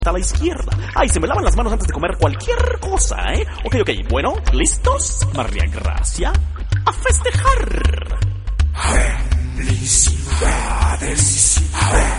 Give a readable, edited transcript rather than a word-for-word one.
a la izquierda. Ay, se me lavan las manos antes de comer cualquier cosa, ¿eh? Ok, bueno, ¿listos? María Gracia, a festejar. Felicidades.